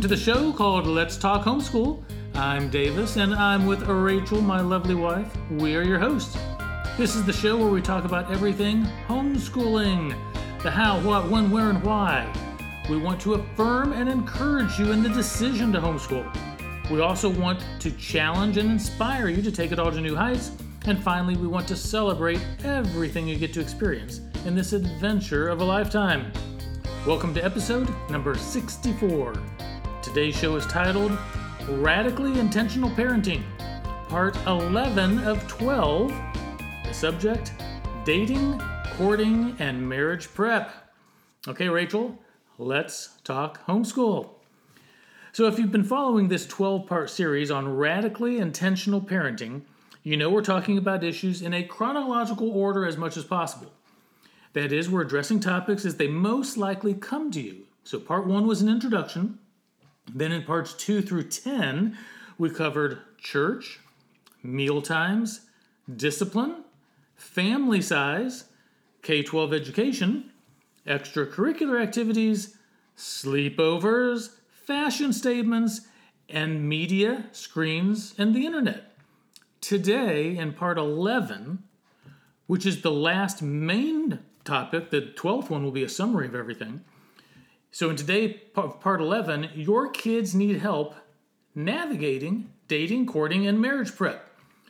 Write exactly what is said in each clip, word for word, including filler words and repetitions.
to the show called Let's Talk Homeschool. I'm Davis, and I'm with Rachel, my lovely wife. We are your hosts. This is the show where we talk about everything homeschooling. The how, what, when, where, and why. We want to affirm and encourage you in the decision to homeschool. We also want to challenge and inspire you to take it all to new heights. And finally, we want to celebrate everything you get to experience in this adventure of a lifetime. Welcome to episode number sixty-four. Today's show is titled Radically Intentional Parenting, part eleven of twelve. The subject, dating, courting, and marriage prep. Okay, Rachel, let's talk homeschool. So if you've been following this twelve-part series on radically intentional parenting, you know we're talking about issues in a chronological order as much as possible. That is, we're addressing topics as they most likely come to you. So part one was an introduction. Then in parts two through ten, we covered church, meal times, discipline, family size, K twelve education, extracurricular activities, sleepovers, fashion statements, and media, screens, and the internet. Today, in part eleven, which is the last main topic, the twelfth one will be a summary of everything. So in today, part eleven, your kids need help navigating dating, courting, and marriage prep.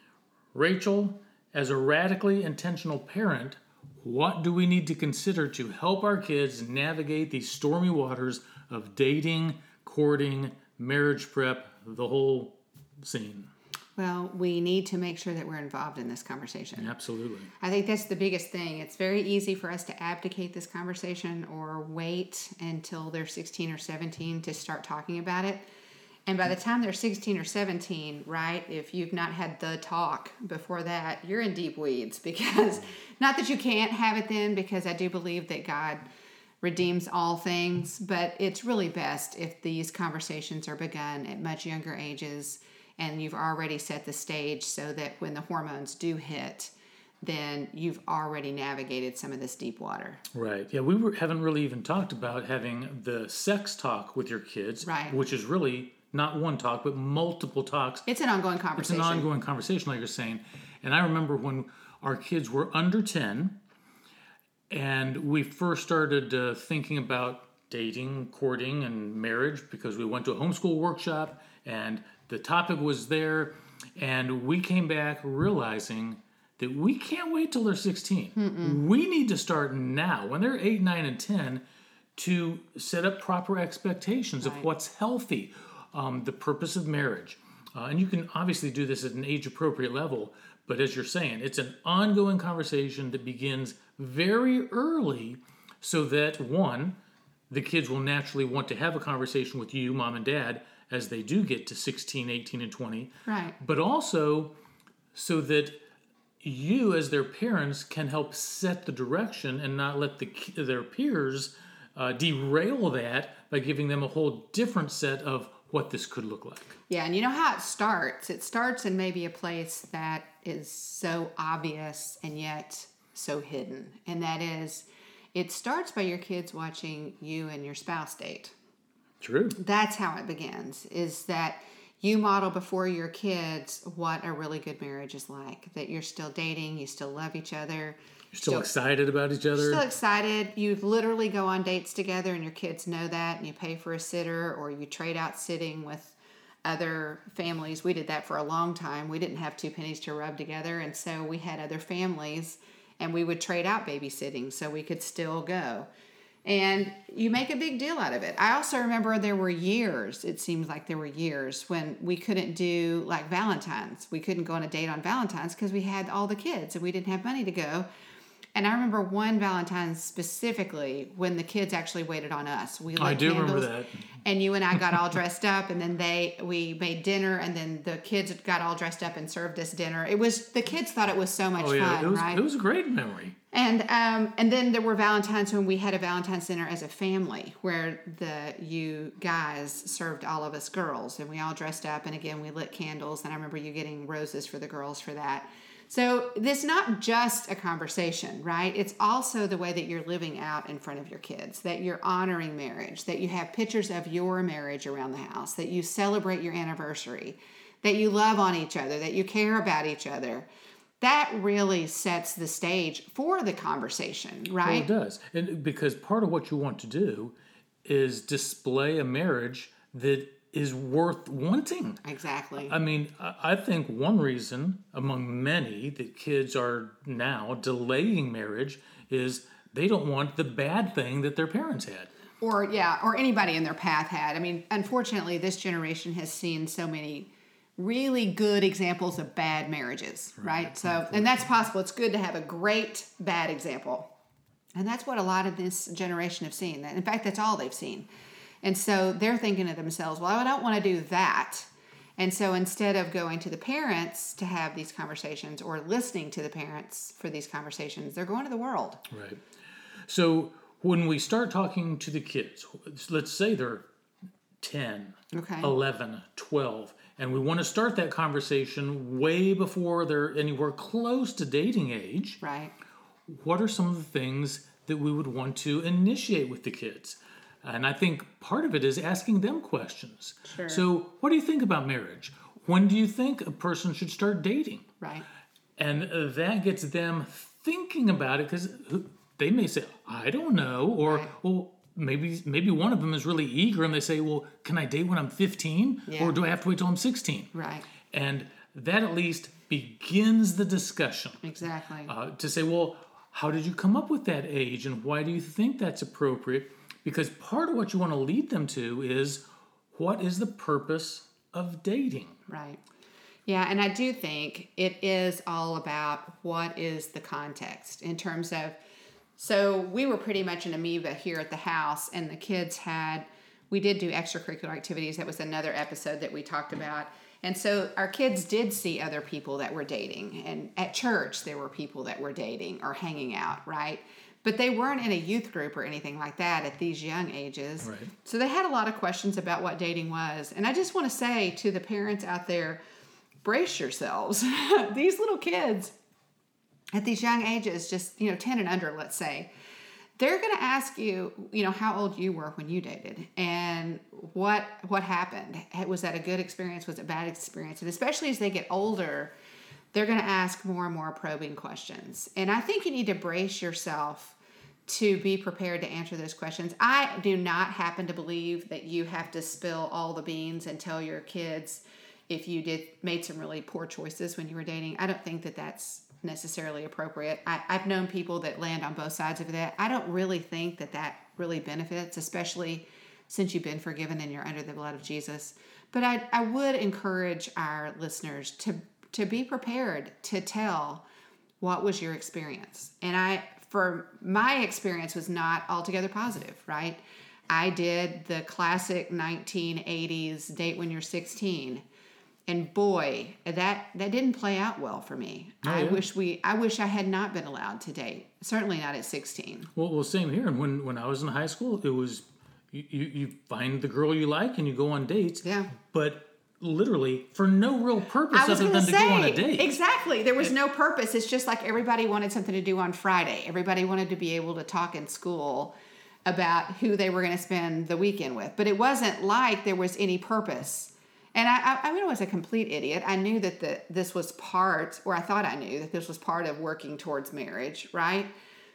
Rachel, as a radically intentional parent, what do we need to consider to help our kids navigate these stormy waters of dating, courting, marriage prep, the whole scene? Well, we need to make sure that we're involved in this conversation. Absolutely. I think that's the biggest thing. It's very easy for us to abdicate this conversation or wait until they're sixteen or seventeen to start talking about it. And by the time they're sixteen or seventeen, right, if you've not had the talk before that, you're in deep weeds because, not that you can't have it then, because I do believe that God redeems all things, but it's really best if these conversations are begun at much younger ages and you've already set the stage so that when the hormones do hit, then you've already navigated some of this deep water. Right. Yeah, we were, haven't really even talked about having the sex talk with your kids, right, which is really not one talk, but multiple talks. It's an ongoing conversation. It's an ongoing conversation, like you're saying. And I remember when our kids were under ten, and we first started uh, thinking about dating, courting, and marriage because we went to a homeschool workshop, and the topic was there, and we came back realizing that we can't wait till they're sixteen. Mm-mm. We need to start now, when they're eight, nine, and ten, to set up proper expectations right. of what's healthy, um, the purpose of marriage. Uh, and you can obviously do this at an age-appropriate level, but as you're saying, it's an ongoing conversation that begins very early so that, one, the kids will naturally want to have a conversation with you, mom and dad, as they do get to sixteen, eighteen, and twenty. Right. But also so that you, as their parents, can help set the direction and not let the their peers uh, derail that by giving them a whole different set of what this could look like. Yeah, and you know how it starts. It starts in maybe a place that is so obvious and yet so hidden. And that is, it starts by your kids watching you and your spouse date. True. That's how it begins, is that you model before your kids what a really good marriage is like, that you're still dating, you still love each other. You're still, still excited about each other. Still excited. You literally go on dates together and your kids know that, and you pay for a sitter or you trade out sitting with other families. We did that for a long time. We didn't have two pennies to rub together, and so we had other families and we would trade out babysitting so we could still go. And you make a big deal out of it. I also remember there were years, it seems like there were years, when we couldn't do like Valentine's. We couldn't go on a date on Valentine's because we had all the kids and we didn't have money to go. And I remember one Valentine's specifically when the kids actually waited on us. We lit I do candles, remember that. And you and I got all dressed up, and then they we made dinner, and then the kids got all dressed up and served us dinner. It was the kids thought it was so much oh, yeah. fun, it was, right? It was a great memory. And um, and then there were Valentine's when we had a Valentine's dinner as a family, where the you guys served all of us girls, and we all dressed up, and again we lit candles. And I remember you getting roses for the girls for that. So this is not just a conversation, right? It's also the way that you're living out in front of your kids, that you're honoring marriage, that you have pictures of your marriage around the house, that you celebrate your anniversary, that you love on each other, that you care about each other. That really sets the stage for the conversation, right? Well, it does. And because part of what you want to do is display a marriage that is worth wanting. Exactly. I mean, I think one reason among many that kids are now delaying marriage is they don't want the bad thing that their parents had. Or, yeah, or anybody in their path had. I mean, unfortunately, this generation has seen so many really good examples of bad marriages, right? right? So, and that's possible. It's good to have a great bad example. And that's what a lot of this generation have seen. In fact, that's all they've seen. And so they're thinking to themselves, well, I don't want to do that. And so instead of going to the parents to have these conversations or listening to the parents for these conversations, they're going to the world. Right. So when we start talking to the kids, let's say they're ten, okay. eleven, twelve, and we want to start that conversation way before they're anywhere close to dating age. Right. What are some of the things that we would want to initiate with the kids? And I think part of it is asking them questions. Sure. So what do you think about marriage? When do you think a person should start dating? Right. And that gets them thinking about it, because they may say, I don't know. Or, right. well, maybe maybe one of them is really eager and they say, well, can I date when I'm fifteen? Yeah. Or do I have to wait till I'm sixteen? Right. And that at least begins the discussion. Exactly. Uh, to say, well, how did you come up with that age? And why do you think that's appropriate? Because part of what you want to lead them to is, what is the purpose of dating? Right. Yeah, and I do think it is all about what is the context in terms of, so we were pretty much an amoeba here at the house, and the kids had, we did do extracurricular activities. That was another episode that we talked about. And so our kids did see other people that were dating. And at church, there were people that were dating or hanging out, right? But they weren't in a youth group or anything like that at these young ages. Right. So they had a lot of questions about what dating was. And I just want to say to the parents out there, brace yourselves. These little kids at these young ages, just, you know, ten and under, let's say, they're going to ask you, you know, how old you were when you dated and what what happened. Was that a good experience? Was it a bad experience? And especially as they get older, they're going to ask more and more probing questions. And I think you need to brace yourself to be prepared to answer those questions. I do not happen to believe that you have to spill all the beans and tell your kids if you did made some really poor choices when you were dating. I don't think that that's necessarily appropriate. I, I've known people that land on both sides of that. I don't really think that that really benefits, especially since you've been forgiven and you're under the blood of Jesus. But I, I would encourage our listeners to to be prepared to tell what was your experience. And I, for my experience was not altogether positive, right? I did the classic nineteen eighties date when you're sixteen. And boy, that, that didn't play out well for me. Oh, I yeah. wish we I wish I had not been allowed to date. Certainly not at sixteen. Well, well, same here. And when, when I was in high school, it was you, you, you find the girl you like and you go on dates. Yeah. But literally for no real purpose I was other than say, to go on a date. Exactly. There was no purpose. It's just like everybody wanted something to do on Friday. Everybody wanted to be able to talk in school about who they were going to spend the weekend with. But it wasn't like there was any purpose. And I, I, I was a complete idiot. I knew that the, this was part, or I thought I knew that this was part of working towards marriage, right?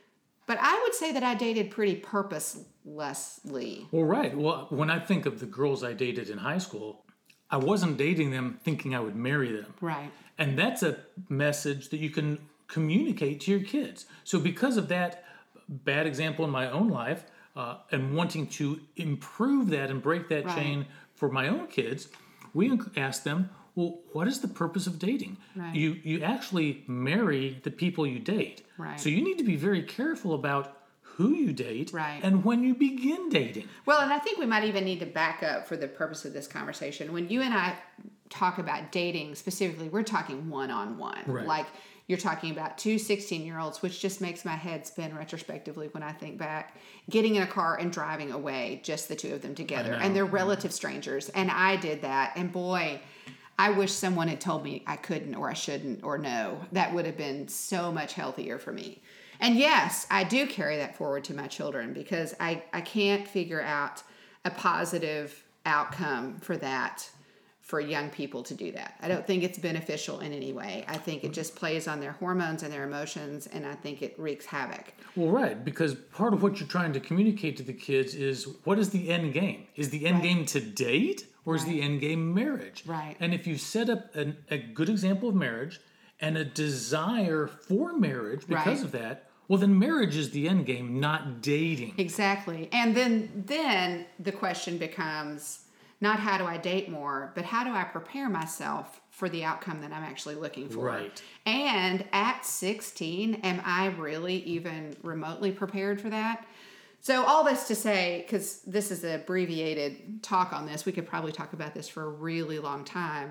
But I would say that I dated pretty purposelessly. Well, right. Well, when I think of the girls I dated in high school, I wasn't dating them thinking I would marry them. Right. And that's a message that you can communicate to your kids. So because of that bad example in my own life, uh, and wanting to improve that and break that right. chain for my own kids, we asked them, well, what is the purpose of dating? Right. You you actually marry the people you date. Right. So you need to be very careful about who you date right. and when you begin dating. Well, and I think we might even need to back up for the purpose of this conversation. When you and I talk about dating specifically, we're talking one-on-one. Right. Like you're talking about two sixteen-year-olds, which just makes my head spin retrospectively when I think back, getting in a car and driving away, just the two of them together. And they're relative strangers. And I did that. And boy, I wish someone had told me I couldn't or I shouldn't or no. That would have been so much healthier for me. And yes, I do carry that forward to my children because I, I can't figure out a positive outcome for that, for young people to do that. I don't think it's beneficial in any way. I think it just plays on their hormones and their emotions, and I think it wreaks havoc. Well, right, because part of what you're trying to communicate to the kids is, what is the end game? Is the end Right. game to date, or is Right. the end game marriage? Right. And if you set up an, a good example of marriage and a desire for marriage because Right. of that, well, then marriage is the end game, not dating. Exactly. And then then the question becomes not how do I date more, but how do I prepare myself for the outcome that I'm actually looking for? Right. And at sixteen, am I really even remotely prepared for that? So all this to say, because this is an abbreviated talk on this, we could probably talk about this for a really long time.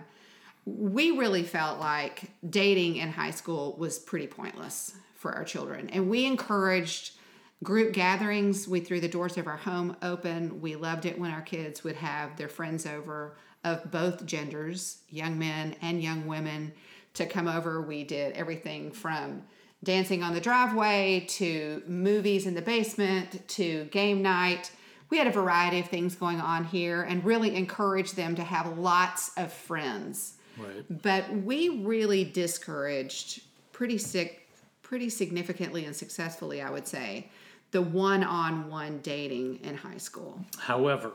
We really felt like dating in high school was pretty pointless for our children. And we encouraged group gatherings. We threw the doors of our home open. We loved it when our kids would have their friends over of both genders, young men and young women, to come over. We did everything from dancing on the driveway to movies in the basement to game night. We had a variety of things going on here and really encouraged them to have lots of friends. Right. But we really discouraged pretty sick, pretty significantly and successfully, I would say, the one-on-one dating in high school. However,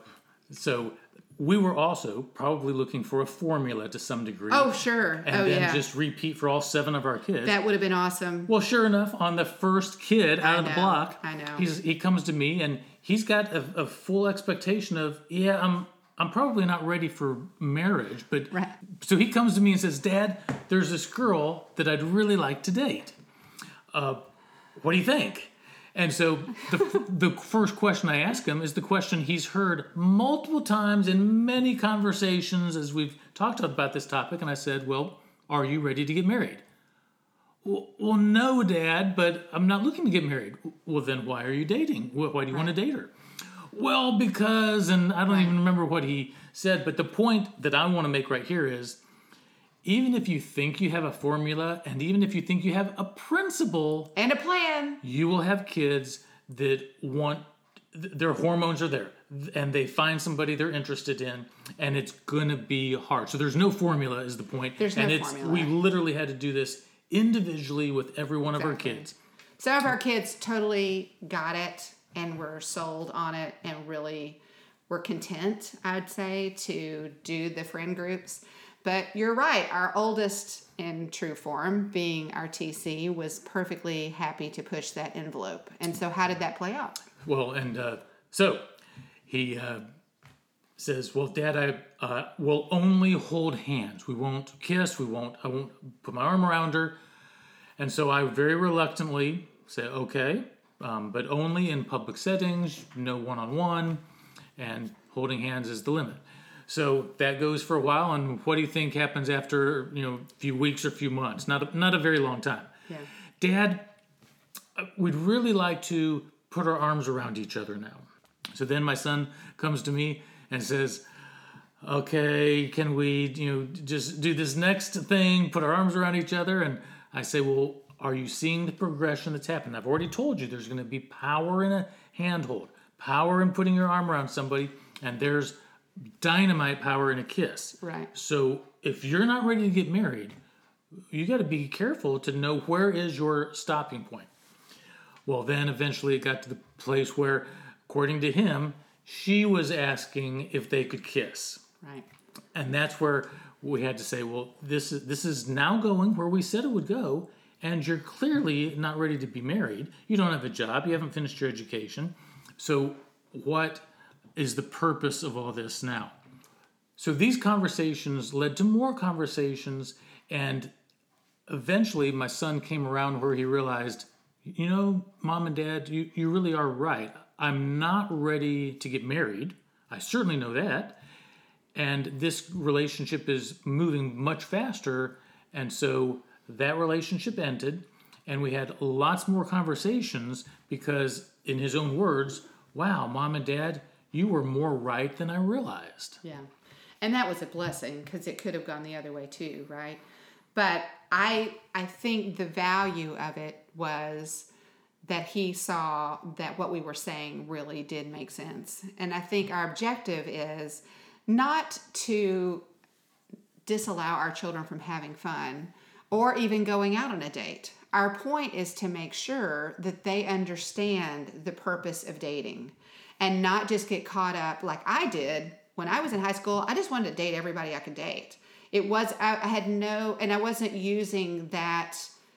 so we were also probably looking for a formula to some degree. Oh, sure. And oh, then yeah. just repeat for all seven of our kids. That would have been awesome. Well, sure enough, on the first kid out I of the know, block, I know. he's he comes to me and he's got a, a full expectation of, yeah, I'm I'm probably not ready for marriage, but Right. so he comes to me and says, Dad, there's this girl that I'd really like to date. Uh, what do you think? And so the the first question I ask him is the question he's heard multiple times in many conversations as we've talked about this topic. And I said, well, are you ready to get married? Well, well, no, Dad, but I'm not looking to get married. Well, then why are you dating? Wh- Why do you want to date her? Well, because, and I don't even remember what he said, but the point that I want to make right here is, even if you think you have a formula, and even if you think you have a principle, And a plan. you will have kids that want, th- their hormones are there, and they find somebody they're interested in, and it's going to be hard. So there's no formula is the point. There's no and it's, formula. we literally had to do this individually with every one of our Exactly. kids. Some of our kids totally got it and were sold on it and really were content, I'd say, to do the friend groups. But you're right. Our oldest in true form, being our T C, was perfectly happy to push that envelope. And so how did that play out? Well, and uh, so he uh, says, well, Dad, I uh, will only hold hands. We won't kiss. We won't, I won't put my arm around her. And so I very reluctantly say, okay, um, but only in public settings, no one-on-one, and holding hands is the limit. So that goes for a while, and what do you think happens after, you know, a few weeks or a few months? Not a, not a very long time. Yeah. Dad, we'd really like to put our arms around each other now. So then my son comes to me and says, okay, can we, you know, just do this next thing, put our arms around each other? And I say, well, are you seeing the progression that's happened? I've already told you there's going to be power in a handhold, power in putting your arm around somebody, and there's dynamite power in a kiss. Right. So if you're not ready to get married, you got to be careful to know where is your stopping point. Well, then eventually it got to the place where, according to him, she was asking if they could kiss. Right. And that's where we had to say, well, this is this is now going where we said it would go, and you're clearly not ready to be married. You don't have a job. You haven't finished your education. So what is the purpose of all this now? So these conversations led to more conversations, and eventually my son came around where he realized, you know, Mom and Dad, you, you really are right. I'm not ready to get married. I certainly know that. And this relationship is moving much faster. And so that relationship ended, and we had lots more conversations because, in his own words, wow, Mom and Dad, you were more right than I realized. Yeah. And that was a blessing because it could have gone the other way too, right? But I I think the value of it was that he saw that what we were saying really did make sense. And I think our objective is not to disallow our children from having fun or even going out on a date. Our point is to make sure that they understand the purpose of dating and not just get caught up like I did when I was in high school. I just wanted to date everybody I could date. It was, I, I had no, and I wasn't using that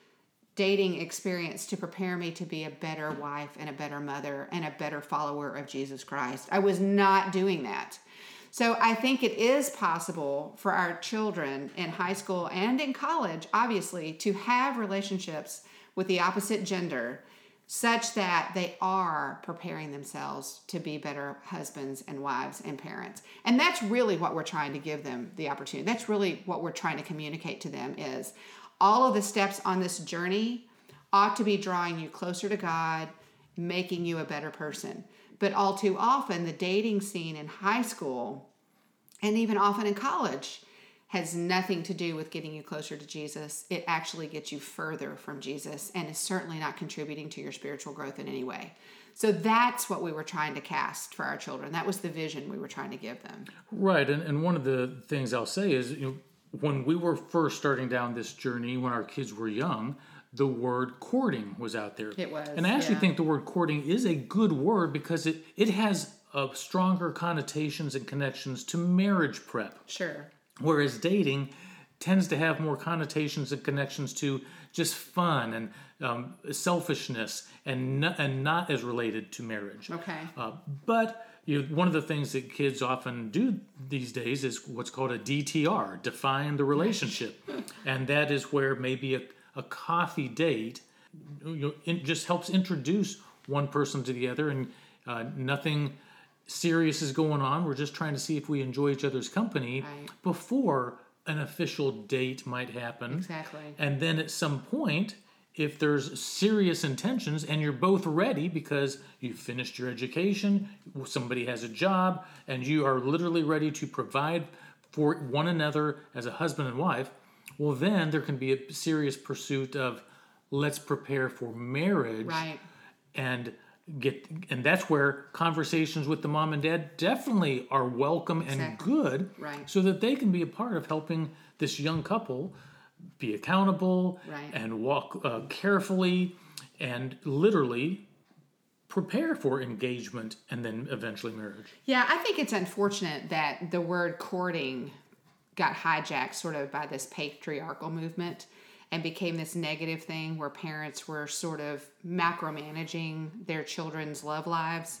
dating experience to prepare me to be a better wife and a better mother and a better follower of Jesus Christ. I was not doing that. So I think it is possible for our children in high school and in college, obviously, to have relationships with the opposite gender such that they are preparing themselves to be better husbands and wives and parents. And that's really what we're trying to give them the opportunity. That's really what we're trying to communicate to them is all of the steps on this journey ought to be drawing you closer to God, making you a better person. But all too often, the dating scene in high school and even often in college has nothing to do with getting you closer to Jesus. It actually gets you further from Jesus and is certainly not contributing to your spiritual growth in any way. So that's what we were trying to cast for our children. That was the vision we were trying to give them. Right. And, and one of the things I'll say is, you know, when we were first starting down this journey, when our kids were young, the word courting was out there. It was. And I actually yeah. think the word courting is a good word because it, it has uh, stronger connotations and connections to marriage prep. Sure. Whereas dating tends to have more connotations and connections to just fun and um, selfishness and not, and not as related to marriage. Okay. Uh, but you know, one of the things that kids often do these days is what's called a D T R, define the relationship. And that is where maybe a, a coffee date you know, it just helps introduce one person to the other, and uh, nothing serious is going on. We're just trying to see if we enjoy each other's company Right. before an official date might happen. Exactly. And then at some point, if there's serious intentions and you're both ready because you've finished your education, somebody has a job, and you are literally ready to provide for one another as a husband and wife, well, then there can be a serious pursuit of let's prepare for marriage. Right. And get and that's where conversations with the mom and dad definitely are welcome and Exactly. good, Right. so that they can be a part of helping this young couple be accountable Right. and walk uh, carefully and literally prepare for engagement and then eventually marriage. Yeah, I think it's unfortunate that the word courting got hijacked sort of by this patriarchal movement and became this negative thing where parents were sort of macromanaging their children's love lives.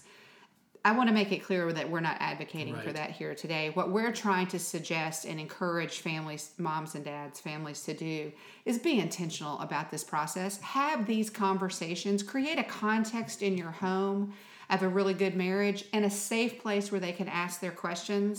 I want to make it clear that we're not advocating for Right. that here today. What we're trying to suggest and encourage families, moms and dads, families to do is be intentional about this process. Have these conversations. Create a context in your home of a really good marriage and a safe place where they can ask their questions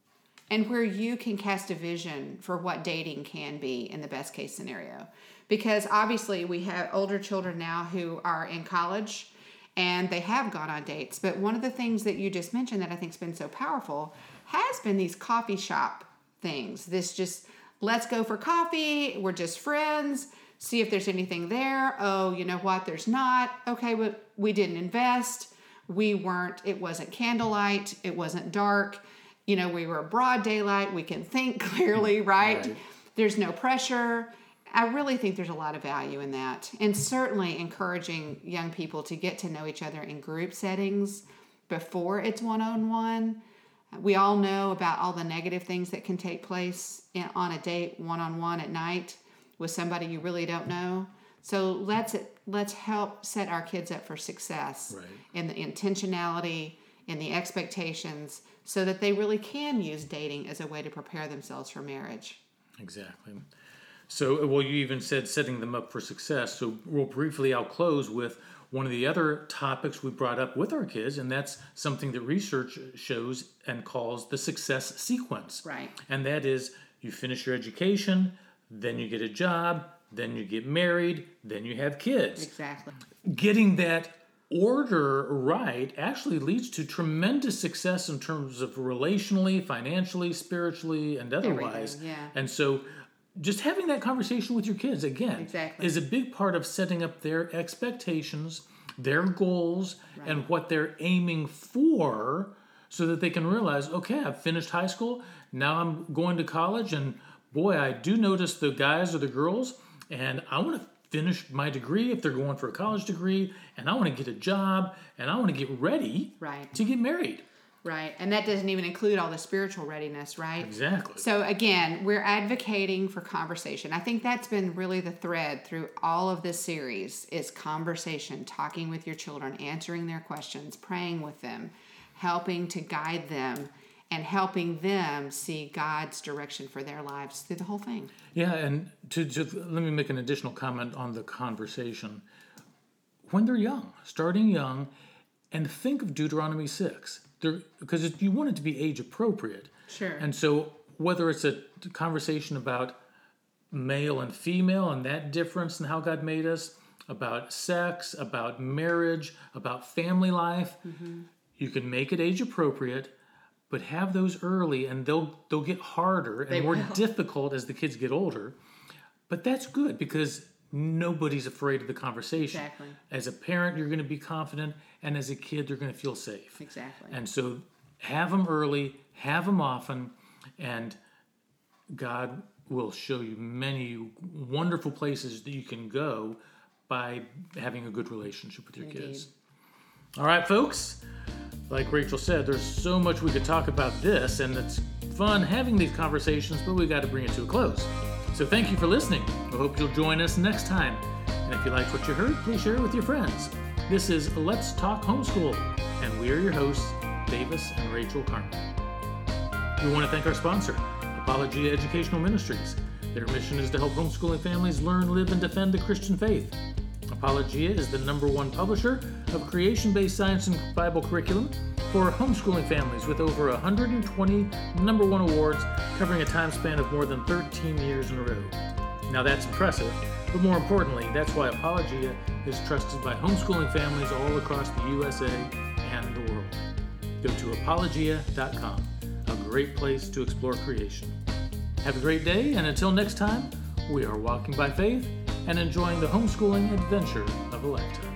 and where you can cast a vision for what dating can be in the best case scenario. Because obviously we have older children now who are in college and they have gone on dates. But one of the things that you just mentioned that I think has been so powerful has been these coffee shop things. This just, let's go for coffee. We're just friends. See if there's anything there. Oh, you know what? There's not. Okay, but we didn't invest. We weren't, it wasn't candlelight. It wasn't dark. You know, we were broad daylight. We can think clearly, right? Right. There's no pressure. I really think there's a lot of value in that. And certainly encouraging young people to get to know each other in group settings before it's one-on-one. We all know about all the negative things that can take place in, on a date one-on-one at night with somebody you really don't know. So let's let's help set our kids up for success Right. in the intentionality, in the expectations, so that they really can use dating as a way to prepare themselves for marriage. Exactly. So, well, you even said setting them up for success. So, real briefly, I'll close with one of the other topics we brought up with our kids, and that's something that research shows and calls the success sequence. Right. And that is you finish your education, then you get a job, then you get married, then you have kids. Exactly. Getting that order right actually leads to tremendous success in terms of relationally, financially, spiritually, and otherwise. Everything, yeah. And so just having that conversation with your kids, again, Exactly. is a big part of setting up their expectations, their goals, Right. and what they're aiming for so that they can realize, okay, I've finished high school, now I'm going to college, and boy, I do notice the guys or the girls, and I want to finish my degree if they're going for a college degree, and I want to get a job, and I want to get ready Right. to get married. Right. And that doesn't even include all the spiritual readiness, right? Exactly. So again, we're advocating for conversation. I think that's been really the thread through all of this series is conversation, talking with your children, answering their questions, praying with them, helping to guide them, and helping them see God's direction for their lives through the whole thing. Yeah, and to just let me make an additional comment on the conversation. When they're young, starting young, and think of Deuteronomy six, there, because you want it to be age appropriate. Sure. And so whether it's a conversation about male and female and that difference in how God made us, about sex, about marriage, about family life, mm-hmm. you can make it age appropriate. But have those early, and they'll they'll get harder and They more will. difficult as the kids get older. But that's good because nobody's afraid of the conversation. Exactly. As a parent, you're going to be confident, and as a kid, you're going to feel safe. Exactly. And so have them early, have them often, and God will show you many wonderful places that you can go by having a good relationship with your Indeed. kids. All right, folks. Like Rachel said, there's so much we could talk about this, and it's fun having these conversations, but we got to bring it to a close. So thank you for listening. I hope you'll join us next time. And if you liked what you heard, please share it with your friends. This is Let's Talk Homeschool, and we are your hosts, Davis and Rachel Carmen. We want to thank our sponsor, Apologia Educational Ministries. Their mission is to help homeschooling families learn, live, and defend the Christian faith. Apologia is the number one publisher of creation-based science and Bible curriculum for homeschooling families with over one hundred twenty number one awards covering a time span of more than thirteen years in a row. Now that's impressive, but more importantly, that's why Apologia is trusted by homeschooling families all across the U S A and the world. Go to apologia dot com, a great place to explore creation. Have a great day, and until next time, we are walking by faith and enjoying the homeschooling adventure of a lifetime.